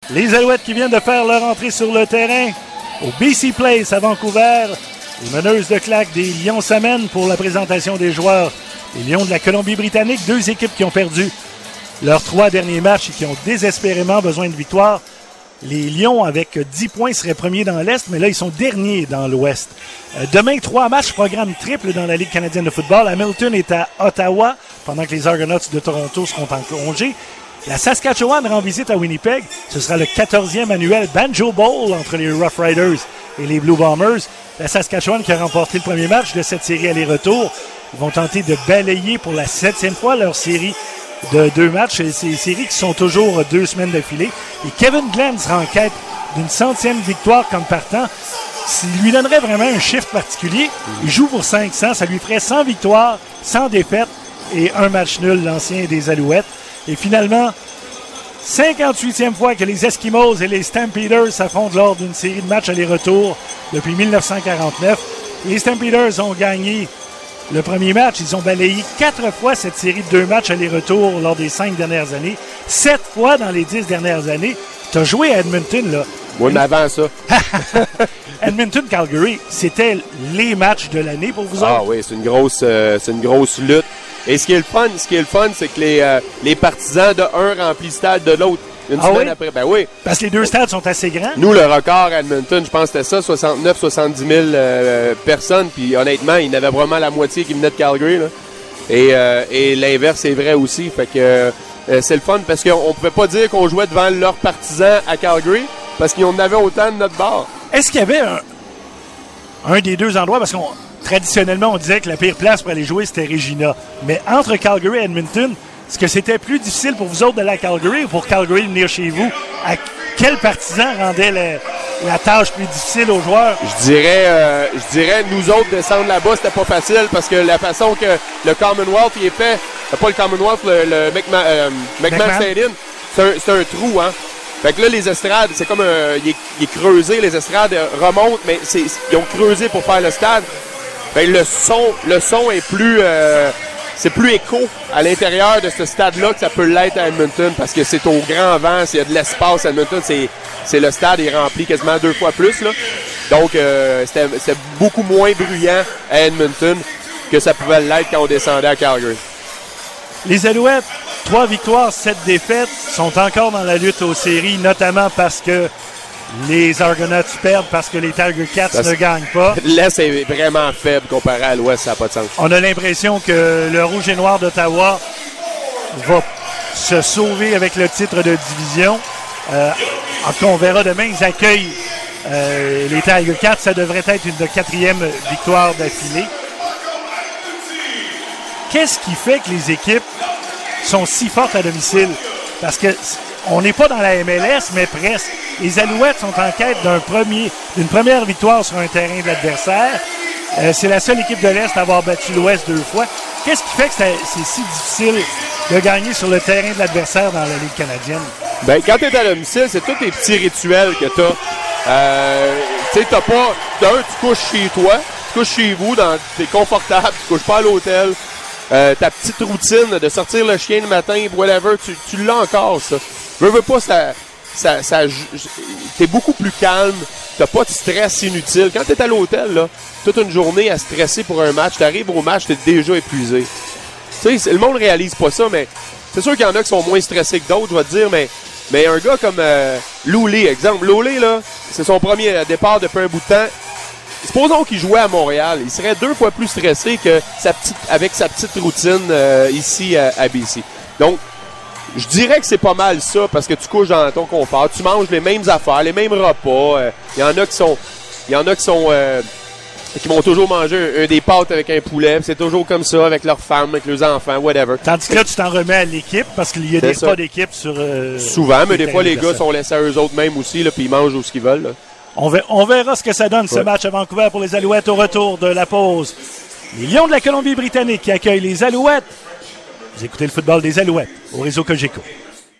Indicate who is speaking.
Speaker 1: Les Alouettes qui viennent de faire leur entrée sur le terrain au BC Place à Vancouver. Les meneuses de claque des Lions s'amènent pour la présentation des joueurs. Les Lions de la Colombie-Britannique, 2 équipes qui ont perdu leurs 3 derniers matchs et qui ont désespérément besoin de victoire. Les Lions, avec 10 points, seraient premiers dans l'Est, mais là, ils sont derniers dans l'Ouest. Demain, 3 matchs, programme triple dans la Ligue canadienne de football. Hamilton est à Ottawa, pendant que les Argonauts de Toronto seront en congé. La Saskatchewan rend visite à Winnipeg. Ce sera le 14e annuel Banjo Bowl entre les Rough Riders et les Blue Bombers. La Saskatchewan qui a remporté le premier match de cette série aller-retour. Ils vont tenter de balayer pour la 7e fois leur série de 2 matchs. Ces séries qui sont toujours 2 semaines d'affilée. Et Kevin Glenn sera en quête d'une 100e victoire comme partant. S'il lui donnerait vraiment un chiffre particulier, il joue pour 500. Ça lui ferait 100 victoires, 100 défaites et 1 match nul, l'ancien des Alouettes. Et finalement, 58e fois que les Eskimos et les Stampeders s'affrontent lors d'une série de matchs aller-retour depuis 1949. Les Stampeders ont gagné le premier match. Ils ont balayé 4 fois cette série de 2 matchs aller-retour lors des 5 dernières années. 7 fois dans les 10 dernières années. Tu as joué à Edmonton, là.
Speaker 2: Oui, mais avant ça.
Speaker 1: Edmonton-Calgary, c'était les matchs de l'année pour vous autres?
Speaker 2: Ah oui, c'est une grosse lutte. Et ce qui est le fun, c'est que les partisans de un remplissent le stade de l'autre une semaine après. Ben oui.
Speaker 1: Parce que les 2 stades sont assez grands.
Speaker 2: Nous, le record à Edmonton, je pense que c'était ça, 69-70 000 personnes. Puis honnêtement, il y en avait vraiment la moitié qui venaient de Calgary. Là. Et l'inverse est vrai aussi. Fait que c'est le fun parce qu'on pouvait pas dire qu'on jouait devant leurs partisans à Calgary parce qu'ils en avaient autant de notre bord.
Speaker 1: Est-ce qu'il y avait un des 2 endroits, parce qu'on traditionnellement, on disait que la pire place pour aller jouer, c'était Regina. Mais entre Calgary et Edmonton, est-ce que c'était plus difficile pour vous autres de la Calgary ou pour Calgary de venir chez vous? À quel partisan rendait la tâche plus difficile aux joueurs?
Speaker 2: Je dirais, nous autres, descendre là-bas, c'était pas facile parce que la façon que le Commonwealth y est fait, pas le Commonwealth, le McMahon Stadium, c'est un trou, hein? Fait que là, les estrades, c'est comme il est creusé, les estrades remontent, mais ils ont creusé pour faire le stade. Fait que le son est plus c'est plus écho à l'intérieur de ce stade-là que ça peut l'être à Edmonton parce que c'est au grand vent, il y a de l'espace à Edmonton, c'est le stade est rempli quasiment 2 fois plus là. Donc c'était beaucoup moins bruyant à Edmonton que ça pouvait l'être quand on descendait à Calgary.
Speaker 1: Les Alouettes, 3 victoires, 7 défaites, sont encore dans la lutte aux séries, notamment parce que les Argonauts perdent, parce que les Tiger Cats ne gagnent pas.
Speaker 2: L'Est est vraiment faible comparé à l'Ouest, ça n'a pas de sens.
Speaker 1: On a l'impression que le Rouge et Noir d'Ottawa va se sauver avec le titre de division. En tout cas, on verra demain, ils accueillent les Tiger Cats. Ça devrait être une 4e victoire d'affilée. Qu'est-ce qui fait que les équipes sont si fortes à domicile? Parce que on n'est pas dans la MLS, mais presque. Les Alouettes sont en quête d'une première victoire sur un terrain de l'adversaire. C'est la seule équipe de l'Est à avoir battu l'Ouest 2 fois. Qu'est-ce qui fait que c'est si difficile de gagner sur le terrain de l'adversaire dans la Ligue canadienne?
Speaker 2: Ben, quand tu es à domicile, c'est tous les petits rituels que tu as. Tu sais, t'as pas... tu couches chez toi, tu couches chez vous, t'es confortable, tu couches pas à l'hôtel. Ta petite routine de sortir le chien le matin, whatever, tu l'as encore, ça. Veux pas, t'es beaucoup plus calme, t'as pas de stress inutile. Quand t'es à l'hôtel, là, toute une journée à stresser pour un match, t'arrives au match, t'es déjà épuisé. Tu sais, le monde réalise pas ça, mais c'est sûr qu'il y en a qui sont moins stressés que d'autres, je vais te dire, mais un gars comme Loulé, exemple. Loulé, là, c'est son premier départ depuis un bout de temps. Supposons qu'il jouait à Montréal, il serait 2 fois plus stressé que avec sa petite routine ici à BC. Donc, je dirais que c'est pas mal ça, parce que tu couches dans ton confort, tu manges les mêmes affaires, les mêmes repas. Il y en a qui vont toujours manger des pâtes avec un poulet, c'est toujours comme ça avec leurs femmes, avec leurs enfants, whatever.
Speaker 1: Tandis que là, tu t'en remets à l'équipe, parce qu'il y a des pas d'équipe sur...
Speaker 2: souvent, mais des fois, les gars sont laissés à eux autres mêmes aussi, là, puis ils mangent où ce qu'ils veulent, là.
Speaker 1: On verra ce que ça donne, ce match à Vancouver pour les Alouettes au retour de la pause. Les Lions de la Colombie-Britannique qui accueillent les Alouettes. Vous écoutez le football des Alouettes au réseau Cogeco.